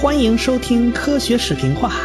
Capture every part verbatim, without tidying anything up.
欢迎收听科学视频化。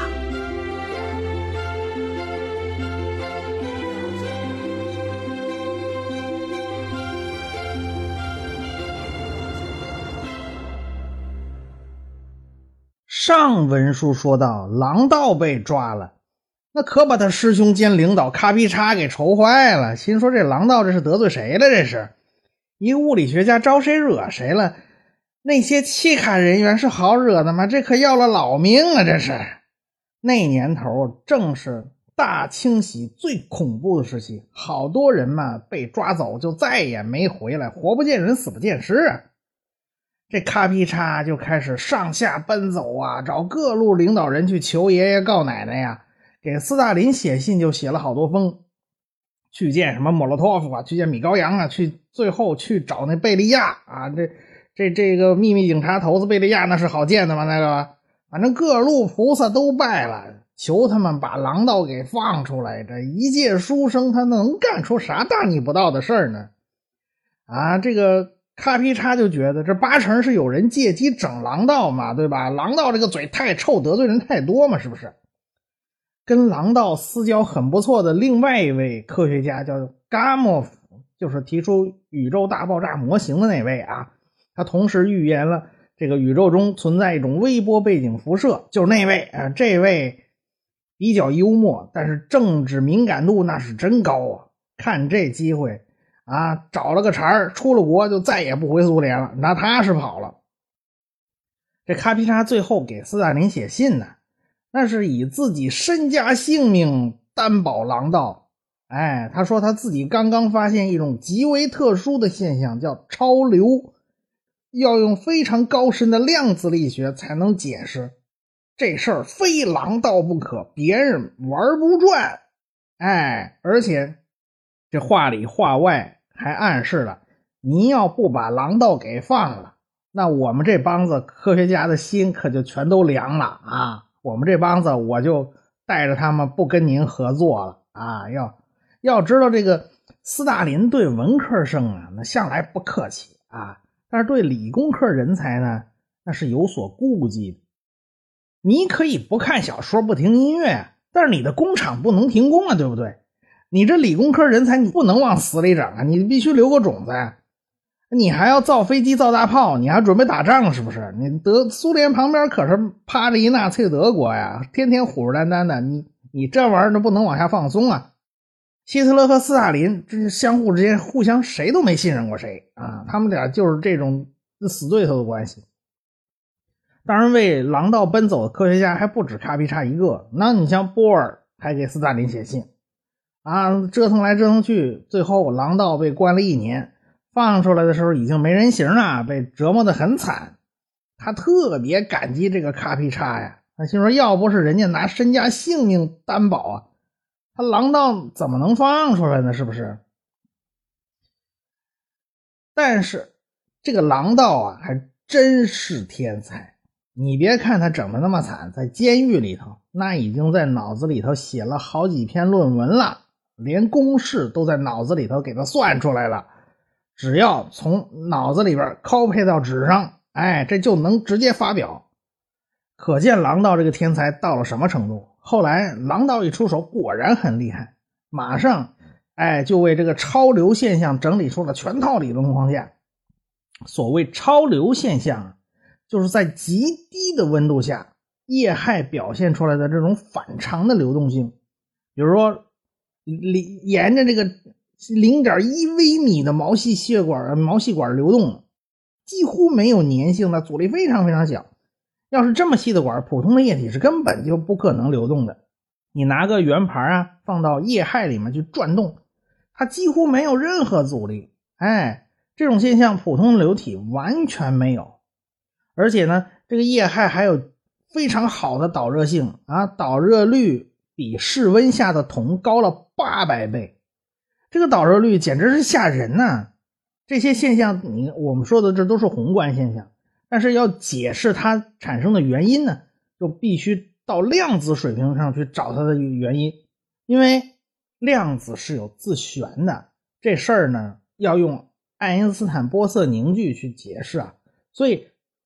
上文书说到狼道被抓了，那可把他师兄兼领导卡皮叉给愁坏了，心说这狼道这是得罪谁了，这是一个物理学家招谁惹谁了？那些契卡人员是好惹的吗？这可要了老命啊！这是那年头正是大清洗最恐怖的时期，好多人嘛被抓走就再也没回来，活不见人死不见尸啊。这卡皮叉就开始上下奔走啊，找各路领导人去求爷爷告奶奶呀，给斯大林写信就写了好多封，去见什么莫洛托夫啊，去见米高扬啊，去最后去找那贝利亚啊，这这这个秘密警察头子贝利亚那是好见的吗？那个反正各路菩萨都拜了，求他们把狼道给放出来。这一介书生他能干出啥大逆不道的事儿呢？啊，这个卡皮叉就觉得这八成是有人借机整狼道嘛，对吧？狼道这个嘴太臭，得罪人太多嘛，是不是？跟狼道私交很不错的另外一位科学家叫伽莫夫，就是提出宇宙大爆炸模型的那位啊，他同时预言了这个宇宙中存在一种微波背景辐射，就是那位啊，这位比较幽默，但是政治敏感度那是真高啊！看这机会啊，找了个茬儿，出了国就再也不回苏联了，那他是跑了。这卡皮叉最后给斯大林写信呢，那是以自己身家性命担保狼道。哎，他说他自己刚刚发现一种极为特殊的现象，叫超流，要用非常高深的量子力学才能解释，这事儿非狼道不可，别人玩不转。哎，而且这话里话外还暗示了，您要不把狼道给放了，那我们这帮子科学家的心可就全都凉了啊！我们这帮子我就带着他们不跟您合作了啊！要要知道这个斯大林对文科生啊，那向来不客气啊，但是对理工科人才呢，那是有所顾忌的。你可以不看小说不听音乐，但是你的工厂不能停工啊，对不对？你这理工科人才你不能往死里整啊，你必须留个种子啊。你还要造飞机造大炮，你还准备打仗是不是？你德苏联旁边可是趴着一纳粹德国呀，天天虎视眈眈的，你你这玩意儿不能往下放松啊。希特勒和斯大林这是相互之间互相谁都没信任过谁啊，他们俩就是这种死对头的关系。当然为狼道奔走的科学家还不止卡皮叉一个，那你像波尔还给斯大林写信啊，折腾来折腾去，最后狼道被关了一年，放出来的时候已经没人形啊，被折磨得很惨。他特别感激这个卡皮叉呀，他心说要不是人家拿身家性命担保啊，他狼道怎么能放出来呢？是不是？但是这个狼道啊还真是天才，你别看他整得那么惨，在监狱里头那已经在脑子里头写了好几篇论文了，连公式都在脑子里头给他算出来了，只要从脑子里边 copy 到纸上，哎，这就能直接发表。可见狼道这个天才到了什么程度。后来狼道一出手果然很厉害，马上哎就为这个超流现象整理出了全套理论框架。所谓超流现象，就是在极低的温度下液氦表现出来的这种反常的流动性。比如说沿着这个 零点一 微米的毛细血管毛细管流动，几乎没有粘性的，阻力非常非常小。要是这么细的管，普通的液体是根本就不可能流动的。你拿个圆盘啊放到液氦里面去转动，它几乎没有任何阻力。哎，这种现象普通的流体完全没有。而且呢，这个液氦还有非常好的导热性啊，导热率比室温下的铜高了八百倍。这个导热率简直是吓人呐、啊！这些现象你我们说的这都是宏观现象，但是要解释它产生的原因呢，就必须到量子水平上去找它的原因。因为量子是有自旋的，这事儿呢要用爱因斯坦波色凝聚去解释啊，所以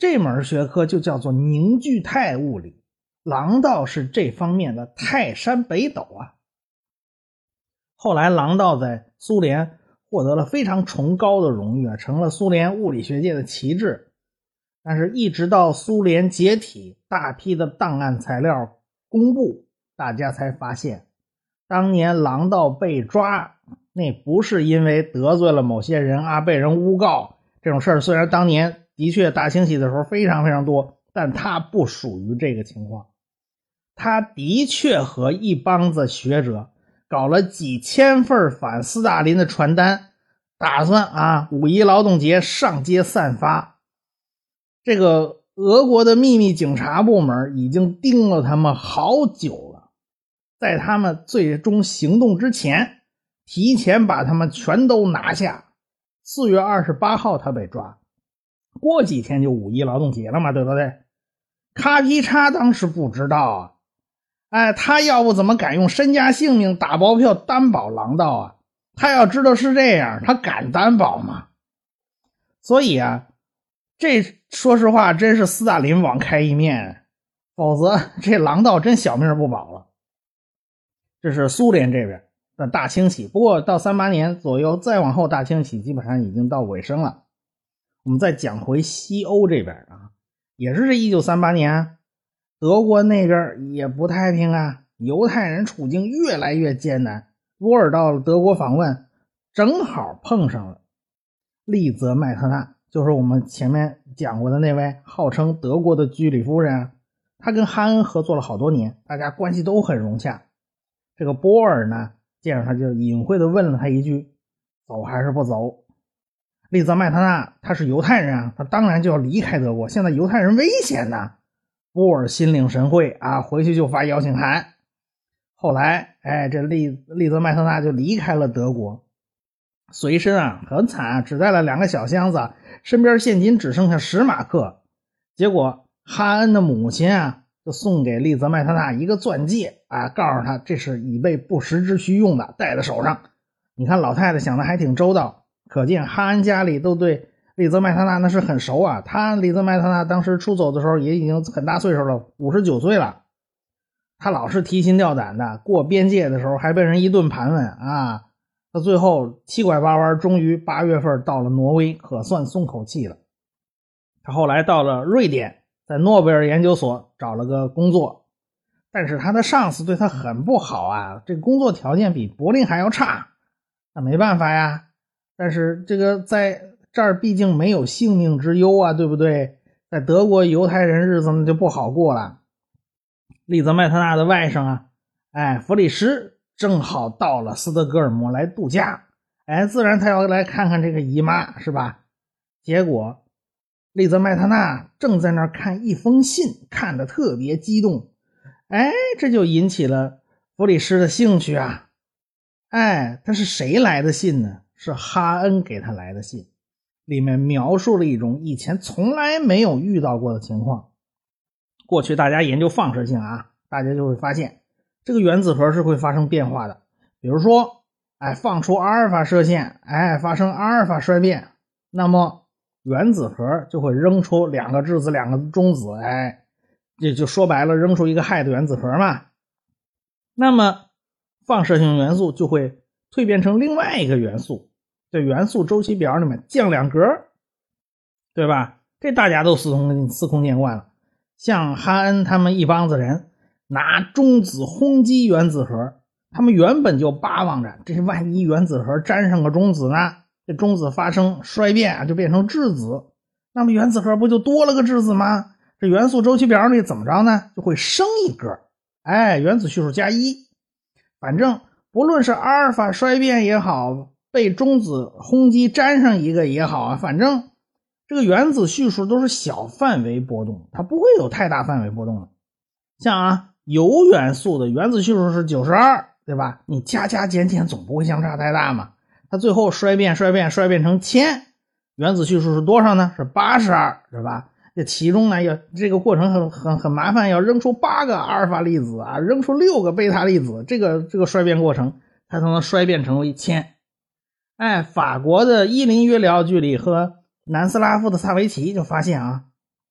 这门学科就叫做凝聚态物理，郎道是这方面的泰山北斗啊。后来郎道在苏联获得了非常崇高的荣誉啊，成了苏联物理学界的旗帜。但是一直到苏联解体，大批的档案材料公布，大家才发现当年郎道被抓，那不是因为得罪了某些人啊，被人诬告，这种事儿虽然当年的确大清洗的时候非常非常多，但他不属于这个情况。他的确和一帮子学者搞了几千份反斯大林的传单，打算啊五一劳动节上街散发。这个俄国的秘密警察部门已经盯了他们好久了，在他们最终行动之前，提前把他们全都拿下。四月二十八号他被抓，过几天就五一劳动节了嘛，对不对？卡皮查当时不知道啊，哎，他要不怎么敢用身家性命打包票担保郎道啊？他要知道是这样，他敢担保吗？所以啊，这说实话真是斯大林网开一面，否则这郎道真小命不保了。这是苏联这边的大清洗，不过到三八年左右再往后，大清洗基本上已经到尾声了。我们再讲回西欧这边啊，也是这一九三八年，德国那边也不太平啊，犹太人处境越来越艰难。波尔到了德国访问，正好碰上了利泽麦特纳，就是我们前面讲过的那位号称德国的居里夫人啊。他跟哈恩合作了好多年，大家关系都很融洽。这个波尔呢，见着他就隐晦地问了他一句，走还是不走？利泽麦特纳他是犹太人啊，他当然就要离开德国，现在犹太人危险呐。波尔心领神会啊，回去就发邀请函。后来哎，这利利泽麦特纳就离开了德国，随身啊很惨啊，只带了两个小箱子，身边现金只剩下十马克。结果哈恩的母亲啊就送给利泽麦特纳一个钻戒啊，告诉他这是以备不时之需用的，戴在手上。你看老太太想的还挺周到，可见哈恩家里都对利泽麦特纳那是很熟啊。他利泽麦特纳当时出走的时候也已经很大岁数了，五十九岁了。他老是提心吊胆的，过边界的时候还被人一顿盘问啊。他最后七拐八弯，终于八月份到了挪威，可算松口气了。他后来到了瑞典，在诺贝尔研究所找了个工作，但是他的上司对他很不好啊，这个工作条件比柏林还要差。那没办法呀，但是这个在这儿毕竟没有性命之忧啊，对不对？在德国犹太人日子就不好过了。利泽麦特纳的外甥啊，哎，弗里什正好到了斯德哥尔摩来度假，哎，自然他要来看看这个姨妈，是吧？结果利泽麦特纳正在那儿看一封信，看得特别激动，哎，这就引起了弗里什的兴趣啊。哎，他是谁来的信呢？是哈恩给他来的信，里面描述了一种以前从来没有遇到过的情况。过去大家研究放射性啊，大家就会发现这个原子核是会发生变化的。比如说，哎，放出阿尔法射线，哎，发生阿尔法衰变，那么原子核就会扔出两个质子两个中子，哎，这就说白了扔出一个氦的原子核嘛。那么放射性元素就会蜕变成另外一个元素，在元素周期表里面降两格，对吧？这大家都司空司空见惯了。像哈恩他们一帮子人拿中子轰击原子核，他们原本就巴望着这万一原子核沾上个中子呢，这中子发生衰变啊，就变成质子，那么原子核不就多了个质子吗？这元素周期表里怎么着呢？就会升一格，哎，原子序数加一。反正不论是阿尔法衰变也好，被中子轰击沾上一个也好啊，反正这个原子序数都是小范围波动，它不会有太大范围波动的。像啊铀元素的原子序数是九十二，对吧？你加加减减总不会相差太大嘛。它最后衰变衰变衰变成铅，原子序数是多少呢？是八十二，是吧？这其中呢要这个过程很很很麻烦，要扔出八个阿尔法粒子啊，扔出六个贝塔粒子，这个这个衰变过程它才能衰变成为铅。哎，法国的伊林约里奥居里和南斯拉夫的萨维奇就发现啊，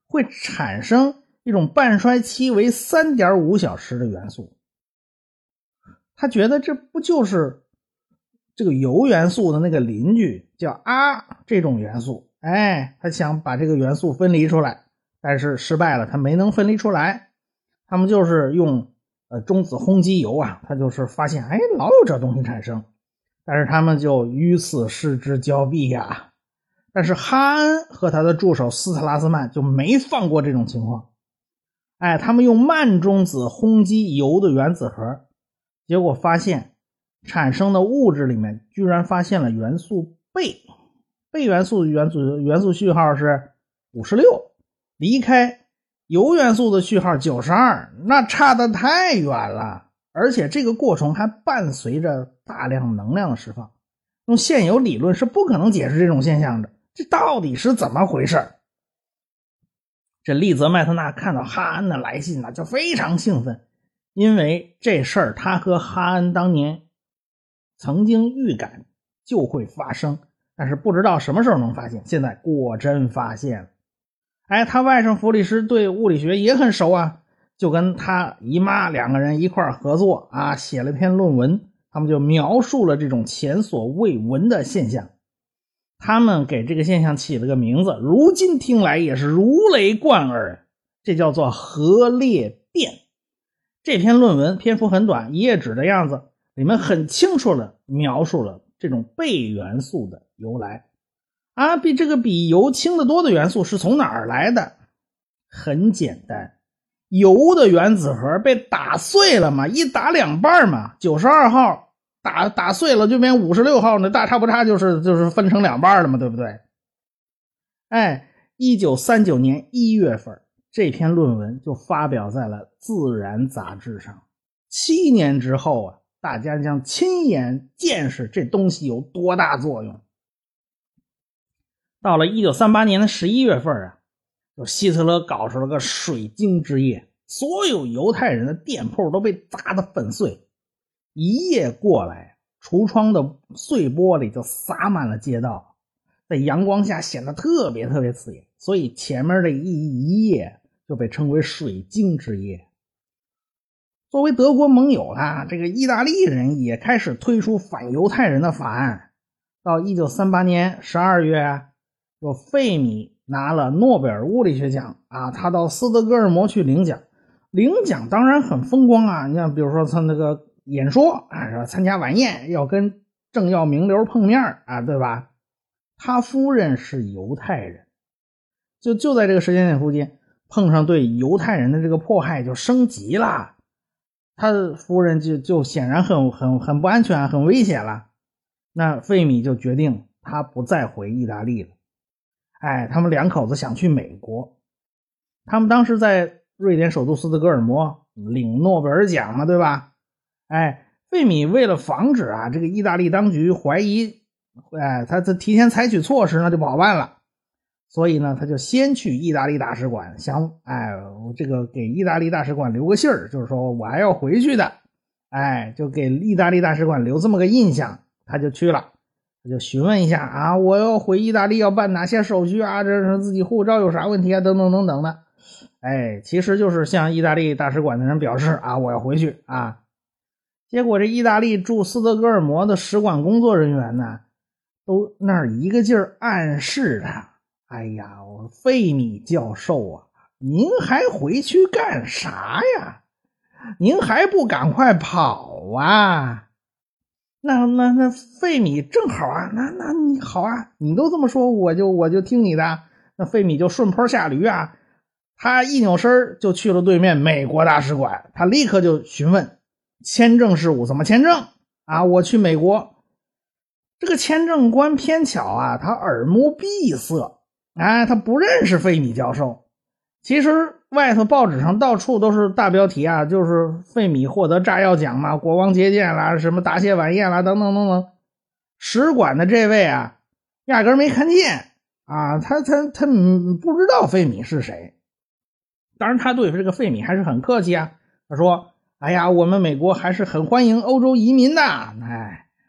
会产生一种半衰期为 三点五 小时的元素。他觉得这不就是这个铀元素的那个邻居叫铵这种元素，哎，他想把这个元素分离出来，但是失败了，他没能分离出来。他们就是用呃中子轰击铀啊，他就是发现哎老有这东西产生，但是他们就于此失之交臂呀。但是哈恩和他的助手斯特拉斯曼就没放过这种情况，哎，他们用慢中子轰击铀的原子核，结果发现产生的物质里面居然发现了元素钡，钡元素元素元素序号是五十六，离开铀元素的序号九十二，那差得太远了，而且这个过程还伴随着大量能量的释放，用现有理论是不可能解释这种现象的，这到底是怎么回事？这利泽麦特纳看到哈恩的来信呢，就非常兴奋，因为这事儿他和哈恩当年曾经预感就会发生，但是不知道什么时候能发现，现在果真发现了。哎，他外甥弗里斯对物理学也很熟啊，就跟他姨妈两个人一块合作啊，写了篇论文，他们就描述了这种前所未闻的现象。他们给这个现象起了个名字，如今听来也是如雷贯耳，这叫做核裂变。这篇论文篇幅很短，一页纸的样子，里面很清楚地描述了这种钡元素的由来啊，比这个比铀轻得多的元素是从哪儿来的？很简单，铀的原子核被打碎了嘛，一打两半嘛，九十二号打打碎了就变五十六号，那大差不差就是就是分成两半了嘛，对不对？哎，一九三九年一月份，这篇论文就发表在了《自然》杂志上。七年之后啊，大家将亲眼见识这东西有多大作用。到了一九三八年的十一月份啊，就希特勒搞出了个水晶之夜，所有犹太人的店铺都被砸得粉碎。一夜过来，橱窗的碎玻璃就洒满了街道，在阳光下显得特别特别刺眼，所以前面的一一夜就被称为水晶之夜。作为德国盟友啊，这个意大利人也开始推出反犹太人的法案。到一九三八年十二月啊，有费米拿了诺贝尔物理学奖啊，他到斯德哥尔摩去领奖，领奖当然很风光啊，你像比如说他那个演说啊，是吧？参加晚宴要跟政要名流碰面啊，对吧？他夫人是犹太人，就就在这个时间点附近碰上对犹太人的这个迫害就升级了，他的夫人就就显然很很很不安全，很危险了。那费米就决定他不再回意大利了。哎，他们两口子想去美国，他们当时在瑞典首都斯德哥尔摩领诺贝尔奖嘛，对吧？哎，费米为了防止啊这个意大利当局怀疑，哎，他他提前采取措施，那就不好办了。所以呢，他就先去意大利大使馆，想哎，这个给意大利大使馆留个信儿，就是说我还要回去的。哎，就给意大利大使馆留这么个印象，他就去了。他就询问一下啊，我要回意大利要办哪些手续啊，这是自己护照有啥问题啊，等等等等的。哎，其实就是向意大利大使馆的人表示啊，我要回去啊。结果这意大利驻斯德哥尔摩的使馆工作人员呢，都那儿一个劲儿暗示他，哎呀，费米教授啊，您还回去干啥呀？您还不赶快跑啊？那那那费米正好啊，那那你好啊，你都这么说，我就我就听你的。那费米就顺坡下驴啊，他一扭身就去了对面美国大使馆，他立刻就询问签证事务怎么签证啊？我去美国。这个签证官偏巧啊，他耳目闭塞，哎，他不认识费米教授。其实外头报纸上到处都是大标题啊，就是费米获得炸药奖嘛，国王接见啦，什么答谢晚宴啦，等等等等。使馆的这位啊，压根没看见啊，他他他不知道费米是谁。当然他对这个费米还是很客气啊，他说哎呀，我们美国还是很欢迎欧洲移民的，哎，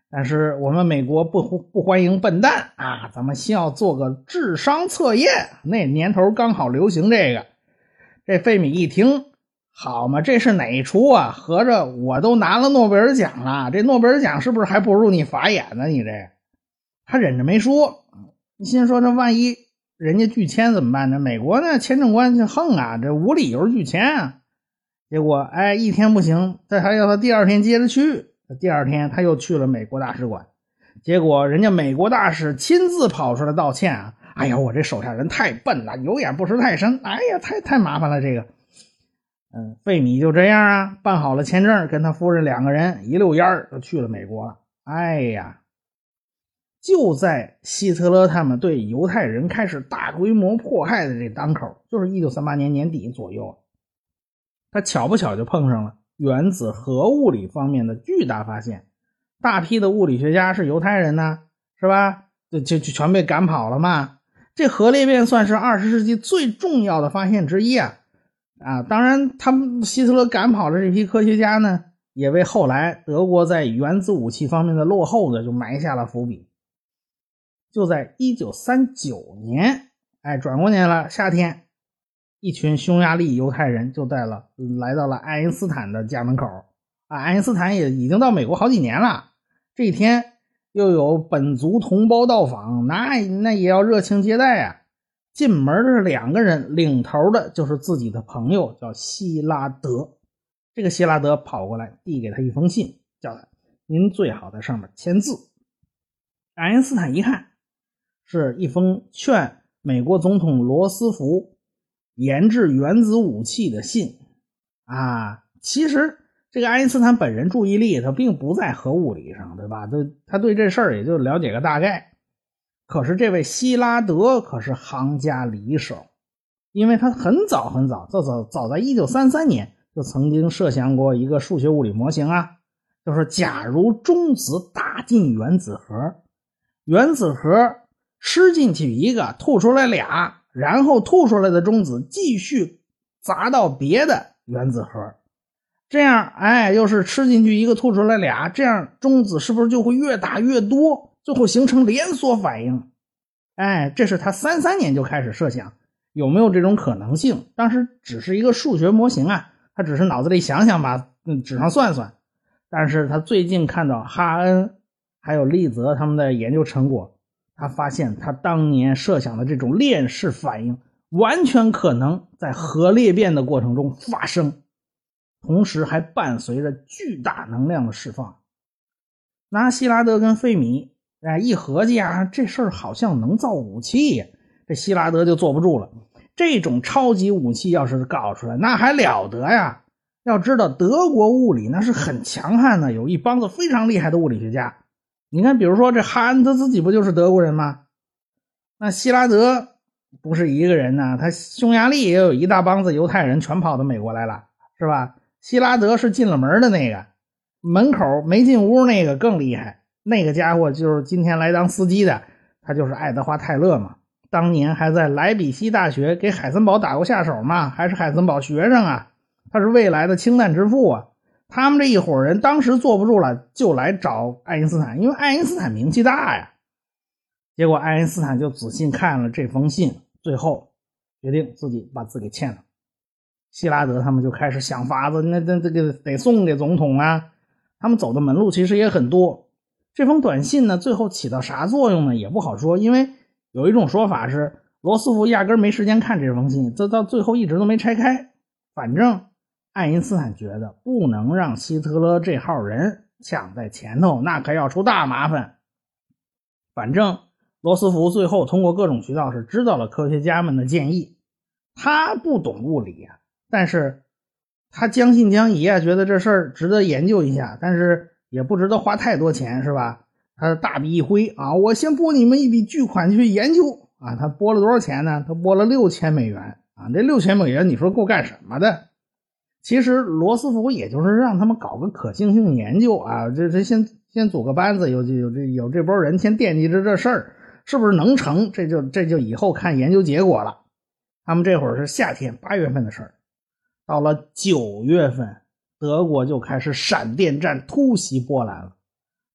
但是我们美国不不欢迎笨蛋啊，咱们先要做个智商测验。那年头刚好流行这个。这费米一听，好嘛，这是哪一出啊？合着我都拿了诺贝尔奖了，这诺贝尔奖是不是还不如你法眼呢？你这，他忍着没说。你心说这万一人家拒签怎么办呢？美国呢签证官就横啊，这无理由拒签啊。结果哎，一天不行，这还要他第二天接着去。第二天他又去了美国大使馆，结果人家美国大使亲自跑出来道歉啊！哎呀，我这手下人太笨了，有眼不识泰山，哎呀，太太麻烦了这个。嗯，费米就这样啊，办好了签证，跟他夫人两个人一溜烟儿就去了美国了。哎呀，就在希特勒他们对犹太人开始大规模迫害的这当口，就是一九三八年年底左右，他巧不巧就碰上了原子核物理方面的巨大发现，大批的物理学家是犹太人呢，是吧？就就就全被赶跑了嘛。这核裂变算是二十世纪最重要的发现之一啊！啊，当然，他们希特勒赶跑的这批科学家呢，也为后来德国在原子武器方面的落后的就埋下了伏笔。就在一九三九年，哎，转过年了，夏天。一群匈牙利犹太人就带了来到了爱因斯坦的家门口啊，爱因斯坦也已经到美国好几年了。这一天又有本族同胞到访，那那也要热情接待啊。进门的是两个人，领头的就是自己的朋友，叫希拉德。这个希拉德跑过来递给他一封信，叫他您最好在上面签字。爱因斯坦一看，是一封劝美国总统罗斯福研制原子武器的信啊。其实这个爱因斯坦本人注意力他并不在核物理上，对吧？他对这事儿也就了解个大概。可是这位希拉德可是行家里手，因为他很早很早早早早在一九三三年就曾经设想过一个数学物理模型啊，就是假如中子打进原子核，原子核吃进去一个，吐出来俩，然后吐出来的中子继续砸到别的原子核，这样哎，又是吃进去一个吐出来俩，这样中子是不是就会越打越多，最后形成连锁反应？哎，这是他三三年就开始设想，有没有这种可能性？当时只是一个数学模型啊，他只是脑子里想想吧，嗯，纸上算算。但是他最近看到哈恩还有利泽他们的研究成果，他发现他当年设想的这种链式反应完全可能在核裂变的过程中发生，同时还伴随着巨大能量的释放。拿希拉德跟费米哎一合计啊，这事儿好像能造武器呀，这希拉德就坐不住了。这种超级武器要是搞出来，那还了得呀！要知道德国物理那是很强悍的，有一帮子非常厉害的物理学家。你看比如说这哈恩他自己不就是德国人吗？那希拉德不是一个人呢，他匈牙利也有一大帮子犹太人全跑到美国来了，是吧？希拉德是进了门的那个，门口没进屋那个更厉害，那个家伙就是今天来当司机的，他就是爱德华泰勒嘛，当年还在莱比锡大学给海森堡打过下手嘛，还是海森堡学生啊，他是未来的氢弹之父啊。他们这一伙人当时坐不住了，就来找爱因斯坦，因为爱因斯坦名气大呀。结果爱因斯坦就仔细看了这封信，最后决定自己把字给签了。希拉德他们就开始想法子，那那这个得送给总统啊。他们走的门路其实也很多。这封短信呢，最后起到啥作用呢，也不好说，因为有一种说法是罗斯福压根没时间看这封信，这到最后一直都没拆开。反正爱因斯坦觉得不能让希特勒这号人抢在前头，那可要出大麻烦。反正罗斯福最后通过各种渠道是知道了科学家们的建议，他不懂物理啊，但是他将信将疑啊，觉得这事儿值得研究一下，但是也不值得花太多钱，是吧？他大笔一挥啊，我先拨你们一笔巨款去研究啊。他拨了多少钱呢？他拨了六千美元啊。这六千美元你说够干什么的？其实罗斯福也就是让他们搞个可行性研究啊，这这先先组个班子，有有这有这波人先惦记着这事儿，是不是能成？这就这就以后看研究结果了。他们这会儿是夏天八月份的事儿，到了九月份，德国就开始闪电战突袭波兰了。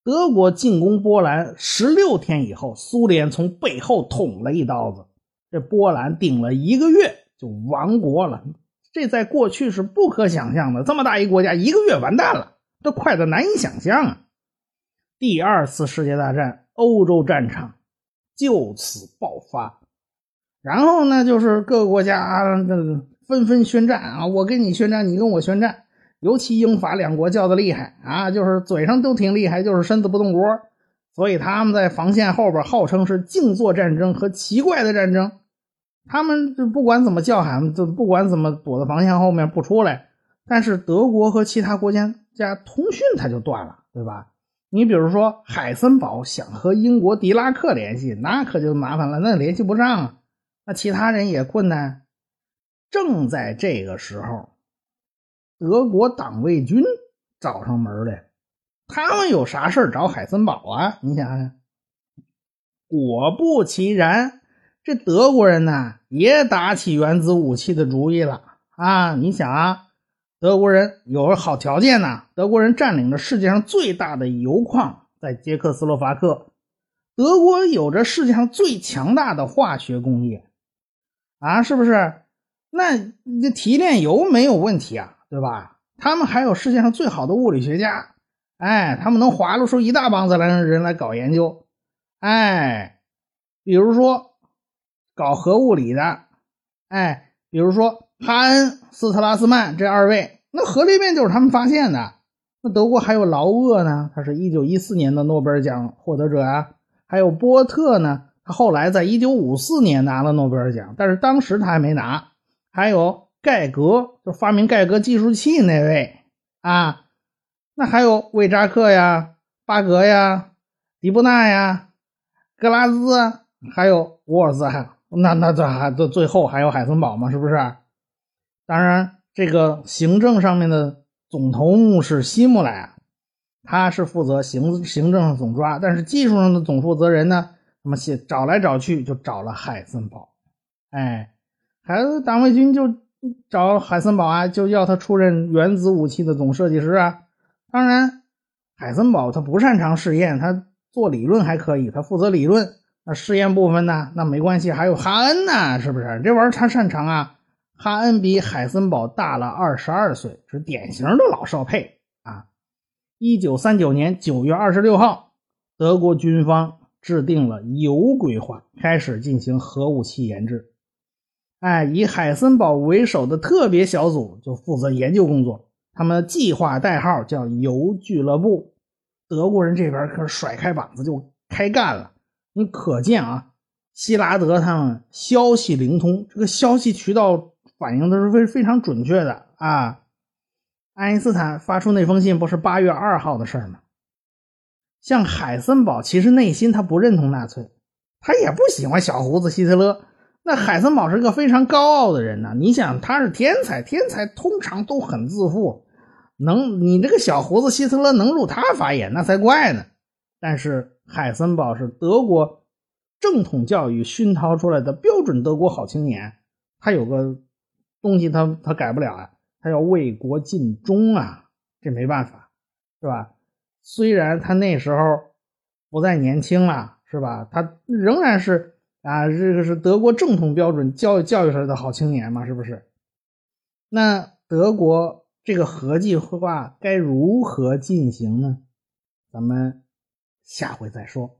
德国进攻波兰十六天以后，苏联从背后捅了一刀子，这波兰顶了一个月就亡国了。这在过去是不可想象的，这么大一国家一个月完蛋了，这快得难以想象啊。第二次世界大战欧洲战场就此爆发，然后呢就是各个国家、啊、纷纷宣战啊，我跟你宣战，你跟我宣战。尤其英法两国叫的厉害啊，就是嘴上都挺厉害，就是身子不动锅，所以他们在防线后边号称是静坐战争和奇怪的战争。他们就不管怎么叫喊，就不管怎么躲在防线后面不出来，但是德国和其他国家家通讯它就断了，对吧？你比如说海森堡想和英国狄拉克联系，那可就麻烦了，那联系不上啊，那其他人也困难。正在这个时候，德国党卫军找上门来，他们有啥事找海森堡啊？你想想，果不其然，这德国人呢也打起原子武器的主意了啊！你想啊，德国人有好条件呢，德国人占领着世界上最大的油矿在捷克斯洛伐克，德国有着世界上最强大的化学工业啊，是不是？那这提炼油没有问题啊，对吧？他们还有世界上最好的物理学家，哎，他们能划拉出一大帮子来人来搞研究，哎，比如说搞核物理的，哎，比如说哈恩、斯特拉斯曼这二位，那核裂变就是他们发现的。那德国还有劳厄呢，他是一九一四年的诺贝尔奖获得者啊，还有波特呢，他后来在一九五四年拿了诺贝尔奖，但是当时他还没拿。还有盖格，就发明盖格计数器那位啊，那还有魏扎克呀、巴格呀、迪布纳呀、格拉兹啊，还有沃尔兹海，那那这还这最后还有海森堡嘛，是不是？当然这个行政上面的总头目是希姆莱啊，他是负责行行政上总抓，但是技术上的总负责人呢，那么找来找去就找了海森堡。哎，海党卫军就找海森堡啊，就要他出任原子武器的总设计师啊。当然海森堡他不擅长试验，他做理论还可以，他负责理论，那试验部分呢，那没关系，还有哈恩呢，是不是？这玩意儿他擅长啊。哈恩比海森堡大了二十二岁，是典型的老少配啊。一九三九年九月二十六号，德国军方制定了铀规划，开始进行核武器研制。哎，以海森堡为首的特别小组就负责研究工作，他们的计划代号叫铀俱乐部。德国人这边可是甩开膀子就开干了。你可见啊，希拉德他们消息灵通，这个消息渠道反应都是非常准确的啊。爱因斯坦发出那封信不是八月二号的事吗？像海森堡其实内心他不认同纳粹，他也不喜欢小胡子希特勒。那海森堡是个非常高傲的人呢、啊，你想他是天才，天才通常都很自负，能你这个小胡子希特勒能入他法眼那才怪呢。但是海森堡是德国正统教育熏陶出来的标准德国好青年，他有个东西他他改不了啊，他要为国尽忠啊，这没办法，是吧？虽然他那时候不再年轻了，是吧？他仍然是啊，这个是德国正统标准教育教育出来的好青年嘛，是不是？那德国这个核计划该如何进行呢？咱们下回再说。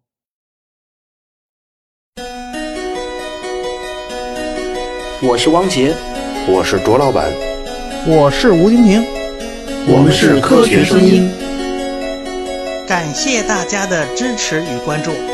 我是汪杰， 我是卓老板， 我是吴金平， 我们是科学声音。 感谢大家的支持与关注。